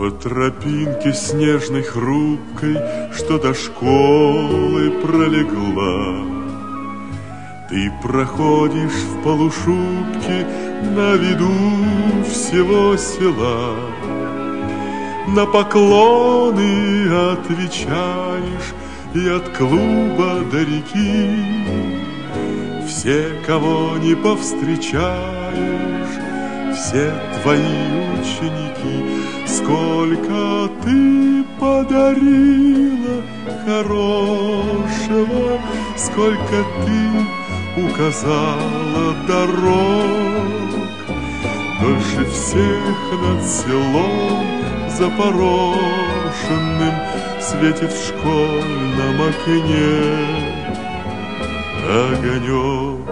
По тропинке снежной хрупкой, что до школы пролегла, ты проходишь в полушубке на виду всего села. На поклоны отвечаешь и от клуба до реки. Все, кого не повстречаешь, все твои ученики. Сколько ты подарила хорошего, сколько ты указала дорог. Дольше всех над селом запорошенным светит в школьном окне огонек.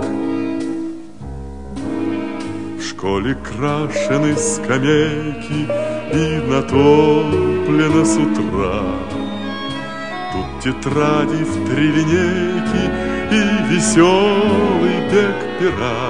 В школе крашены скамейки и натоплено с утра. Тут тетради в 3 линейки и веселый бег пера.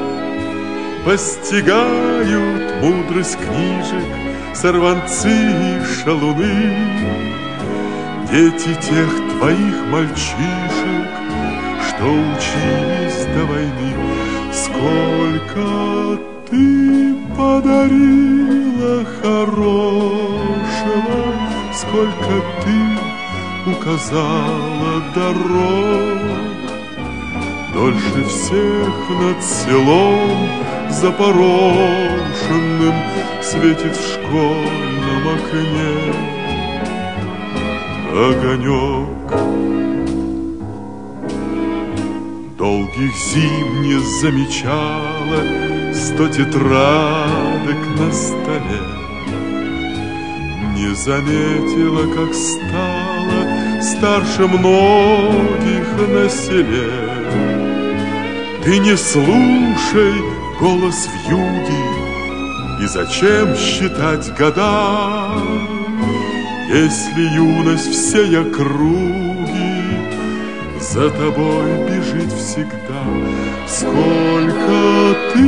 Постигают мудрость книжек сорванцы и шалуны, дети тех твоих мальчишек, что учились до войны. Сколько ты подарила хорошего, сколько ты указала дорог. Дольше всех над селом запорошенным светит в школьном окне огонек. Долгих зим не замечала 100 тетрадок на столе, не заметила, как стала старше многих на селе. Ты не слушай голос вьюги, и зачем считать года, если юность всей округи за тобой бежит всегда. Сколько ты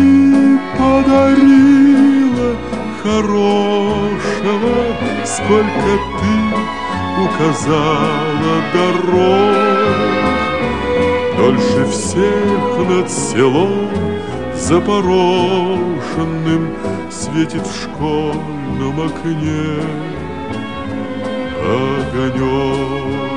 подарила хорошего, сколько ты указала дорог. Дольше всех над селом запорошенным светит в школьном окне огонек.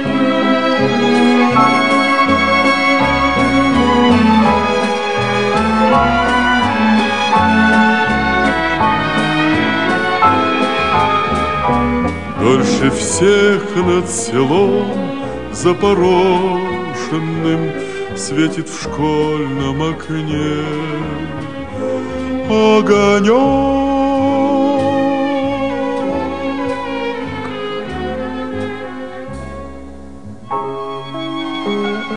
Дольше всех над селом запорошенным светит в школьном окне огонек.